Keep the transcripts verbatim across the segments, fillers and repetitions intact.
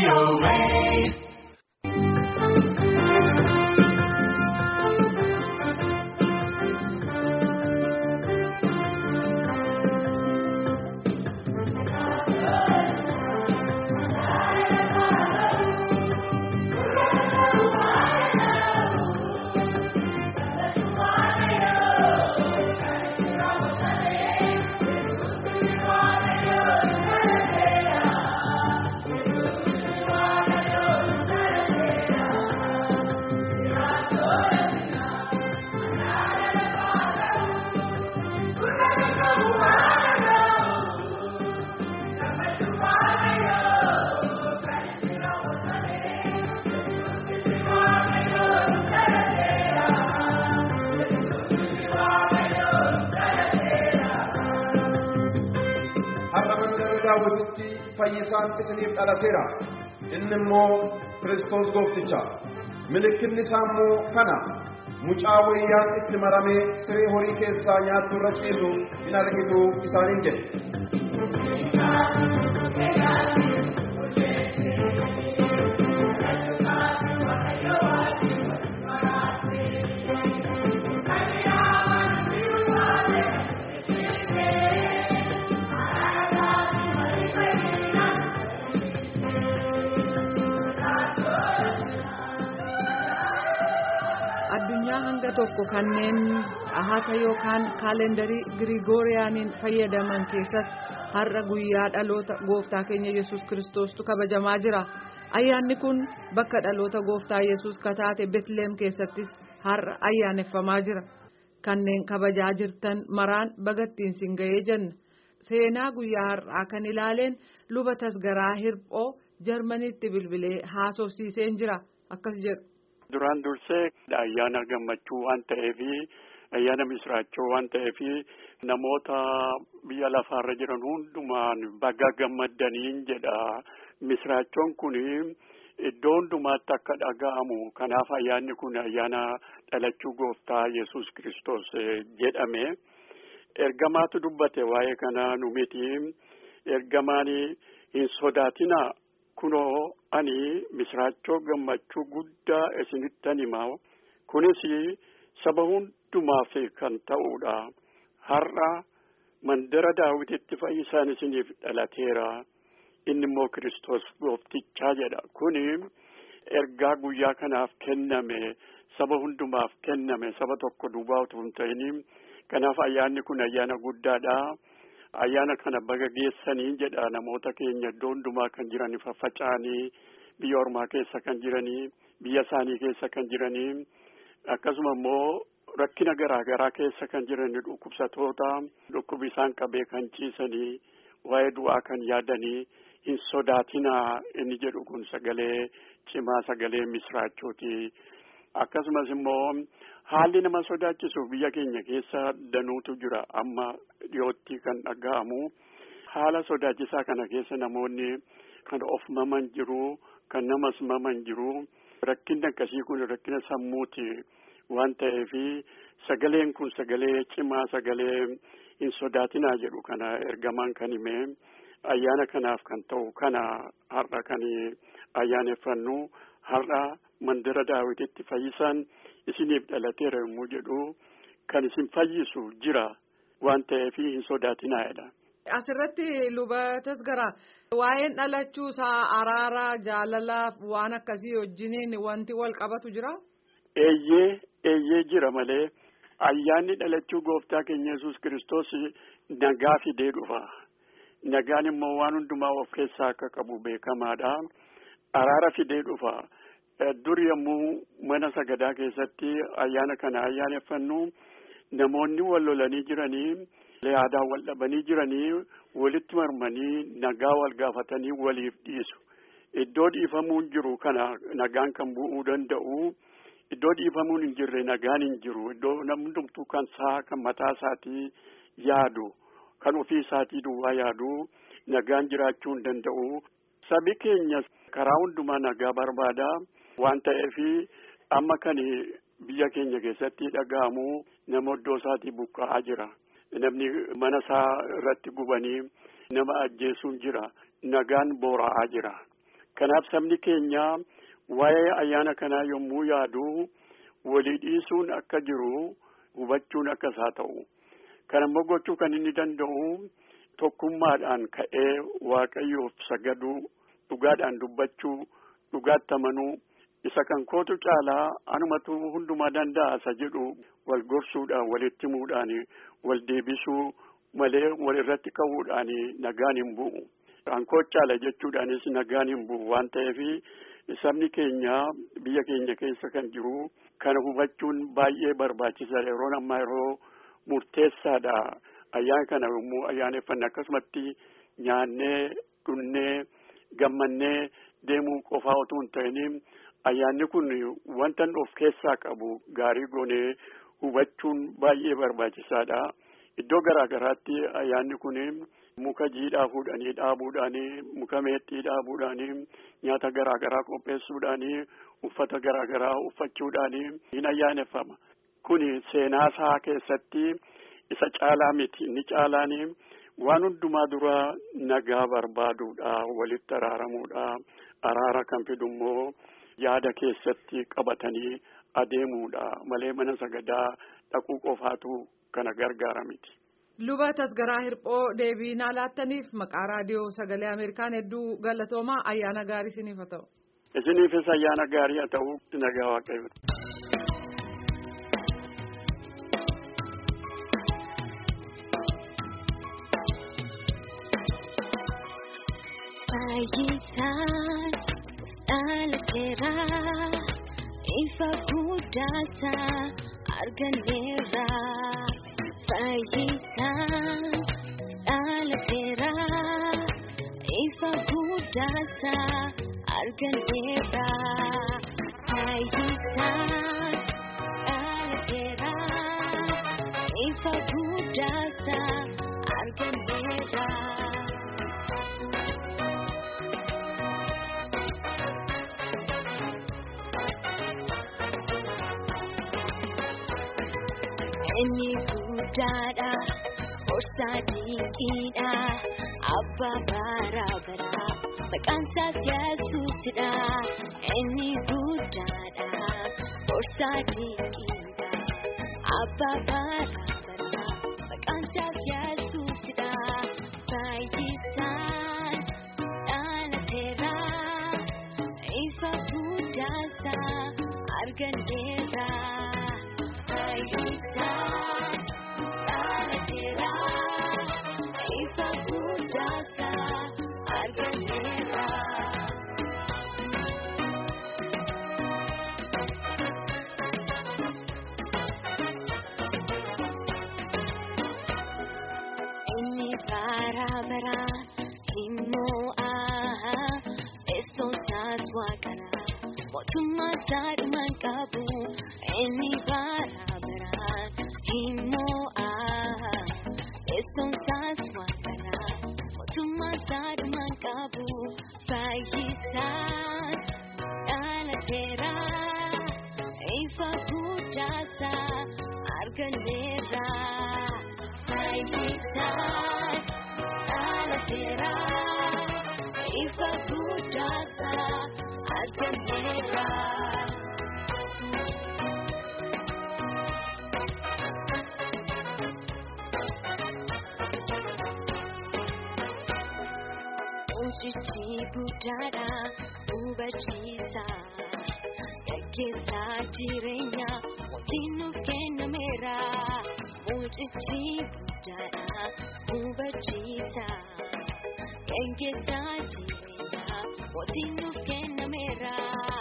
O A. daawwatutti fayyisaan isiniif dhalateera inni immoo Kiristoos goofticha milikinni isaa immoo kana mucaa wayyaan itti maramee siree horii keessaa nyaattu irra ciisu hin argitu isaaniin jedhe. hanga tokko kanneen ahata yookaan kaalendarii Girigooriyaaniin fayyadaman keessatti har'a guyyaa dhaloota gooftaa keenya Yesuus Kiristoostu kabajamaa jira. Ayyaanni kun bakka dhaloota gooftaa Yesuus kataate Beetlehem keessattis har'a ayyaaneffamaa jira. Kanneen kabajaa jirtan maraan bagattiin sin ga'ee jenna. Seenaa guyyaa har'aa kan ilaaleen luba tasgaraa hirphoo Jarmaniitti bilbilee haasofsiiseen jira akkas jedhu. Duraan dursee ayyaana gammachuu waan ta'eefi ayyaana misraachoo waan ta'eefi namoota biyya lafaarra jiran hundumaan baga gammadaniin jedha. Misraachoon kun iddoo hundumaatti akka dhaga'amu kanaaf ayyaanni kun ayyaana dhalachuu gooftaa Yesuus Kiristoos jedhame. Ergamaatu dubbate waa'ee kana nu miti. Ergamaan hin sodaatina. Kunoo ani misraachoo gammachuu guddaa isinittan himaa kunis saba hundumaaf kan ta'uudha. Har'a mandara Daawititti fayyisaan isiniif dhalateera. Inni immoo Kiristoos gooftichaa jedha. Kuni ergaa guyyaa kanaaf kenname saba hundumaaf kenname saba tokko duwwaa utuu hin ta'in. Kanaaf ayyaanni kun ayyaana guddaadha. Ayyaana kana baga geessanii jedha namoota keenya iddoo hundumaa kan jiran faffaca'anii biyya ormaa keessa kan jiranii biyya isaanii keessa kan jiranii akkasuma immoo rakkina garaa garaa keessa kan jiranii dhukkubsatoota dhukkubi isaan qabee kan ciisanii waa'ee du'aa kan yaadanii hin sodaatinaa inni jedhu kun sagalee cimaa sagalee misraachooti. Akkasumas immoo haalli nama sodaachisu biyya keenya keessa danuutu jira amma dhiyootti kan dhaga'amu. Haala sodaachisaa kana keessa namoonni kan of maman jiru kan namas maman jiru. Rakkinni akkasii kun rakkina sammuuti waan ta'eefi sagaleen kun sagalee cimaa sagalee hin sodaatinaa jedhu kana ergamaan kan hime ayyaana kanaaf kan ta'u kana har'a kan ayyaaneffannu har'a. Mandara Daawititti fayyisaan isiniif dhalateera yommuu jedhu kan isin fayyisu jira waan ta'eef hin sodaatinaadha. Asirratti luba tasgaraa waa'een dhalachuu isaa araara jaalalaaf waan akkasii wajjiniin wanti wal qabatu jira? Eeyyee eeyyee jira malee ayyaanni dhalachuu gooftaa keenya Yesuus Kiristoos nagaa fidee dhufa. Nagaan immoo waan hundumaa of keessaa akka qabu beekamaadha. Araara fidee dhufa. Dur yommuu mana sagadaa keessatti ayyaana kana ayyaaneffannu namoonni wal lolanii jiranii aadaa wal dhabanii jiranii walitti marmanii nagaa wal gaafatanii waliif dhiisu. Iddoo dhiifamuun jiru kana nagaan kan bu'uu danda'u. Iddoo dhiifamuun hin jirre nagaan hin jiru. Iddoo namni hundumtuu kan isaa kan mataa isaatii yaadu kan ofii isaatii duwwaa yaadu nagaan jiraachuu hin danda'u. Sabi keenya karaa hundumaa nagaa barbaada. Waan ta'eefi amma kan biyya keenya keessatti dhaga'amu nama iddoo isaatii buqqa'aa jira. Namni mana isaa irratti gubanii nama ajjeesuun jira. Nagaan boora'aa jira. Kanaaf sabni keenya waa'ee ayyaana kanaa yommuu yaadu walii dhiisuun akka jiru hubachuun akka isaa ta'u. Kan ammoo gochuu kan inni danda'u tokkummaadhaan ka'ee Waaqayyoof sagaduu, dhugaadhaan dubbachuu, dhugaatti amanuu, isa kan kootu caalaa anumatu hundumaa danda'a isa jedhu wal gorsuudhaan, walitti himuudhaan, wal deebisuu malee wal irratti ka'uudhaan nagaan hin bu'u. Kan koo caala jechuudhaanis nagaan hin bu'u waan ta'eef sabni keenya biyya keenya keessa kan jiru kana hubachuun baay'ee barbaachisaadha. Yeroon ammaa yeroo murteessaadha. Ayyaana kana yommuu ayyaaneffanne akkasumatti nyaannee, dhunnee, gammannee deemuu qofaa otoo hin ta'in ayyaanni kun wanta of keessaa qabu gaarii goonee hubachuun baay'ee barbaachisaadha. Iddoo garaa garaatti ayyaanni kun muka jiidhaa fuudhanii dhaabuudhaanii, muka meexxii dhaabuudhaanii, nyaata garaa garaa qopheessuudhaanii, uffata garaa garaa uffachuudhaanii hin ayyaaneffama. Kuni seenaa isaa keessatti isa caalaa miti. Inni caalaanii waan hundumaa dura nagaa barbaaduudha, walitti araaramuudha. Araara kan fidu immoo yaada keessatti qabatanii adeemuudha malee mana sagadaa dhaquu qofaatu kana gargaara miti. Luba Tasgaraa Hirphoo deebii naa laattaniif maqaa raadiyoo sagalee Ameerikaan hedduu galatoomaa. Ayyaana gaarii isiniif haa ta'u. Isiniifis ayyaana gaarii haa ta'u. Nagaa Waaqayyo. Fayyisaan dhalateera, ifa guddaasaa arganneera. Fayyisaan dhalateera, ifa guddaasaa arganneera. Fayyisaan dhalateera, ifa guddaasaa arganneera. Inni guddaadha, horsaa dinqiidha, abbaa baraa baraa, maqaan isaas Yesuusidha. Inni guddaadha, horsaa dinqiidha, abbaa baraa baraa, maqaan isaas Yesuusidha. Fayyisaan dhalateera, ifa guddaasaa arganneera. Fayyisaan dhalateera, ifa guddaasaa arganneera. Inni bara baraan hin mo'a, eessoon isaas Waaqadha, mootummaa isaa dhumaan qabu. Inni bara baraan hin mo'a, eessoon isaas Waaqadha, mootummaa isaa dhumaan qabu. Fayyisaan dhalateera, ifa guddaasaa arganneera. Fayyisaan dhalateera, ifa guddaasaa arganneera. Mucichi guddaadha, hubachiisa, gaggeessaa jireenya, mootiin nuuf kennameera. Mucichi guddaadha, hubachiisa, gaggeessaa jireenya, mootiin nuuf kennameera.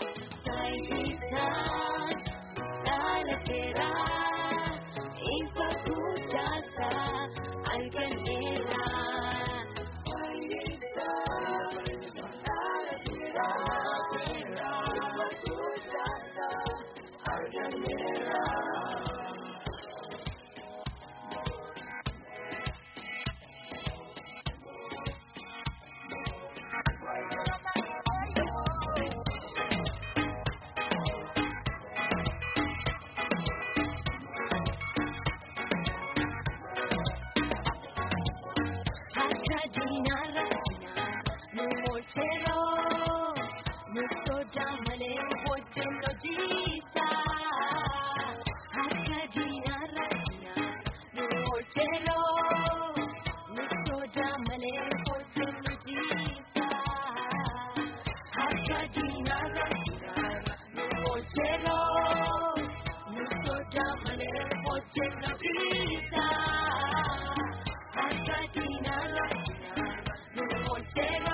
Fayyisaan dhalateera, ifa guddaasaa arganneera. Dinara, no more terror. Nusoda male hojjenno jiisa harka diinarra nu hojjero nusoda male hojjenno jiisa harka diinarra nu hojjero nusoda male hojjenno jiisa harka diinarra nu hojjero.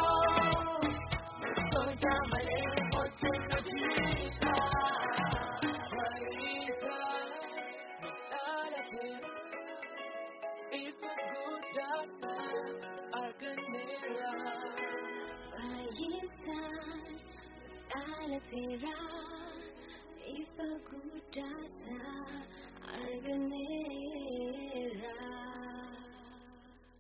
If a good does, I'm gonna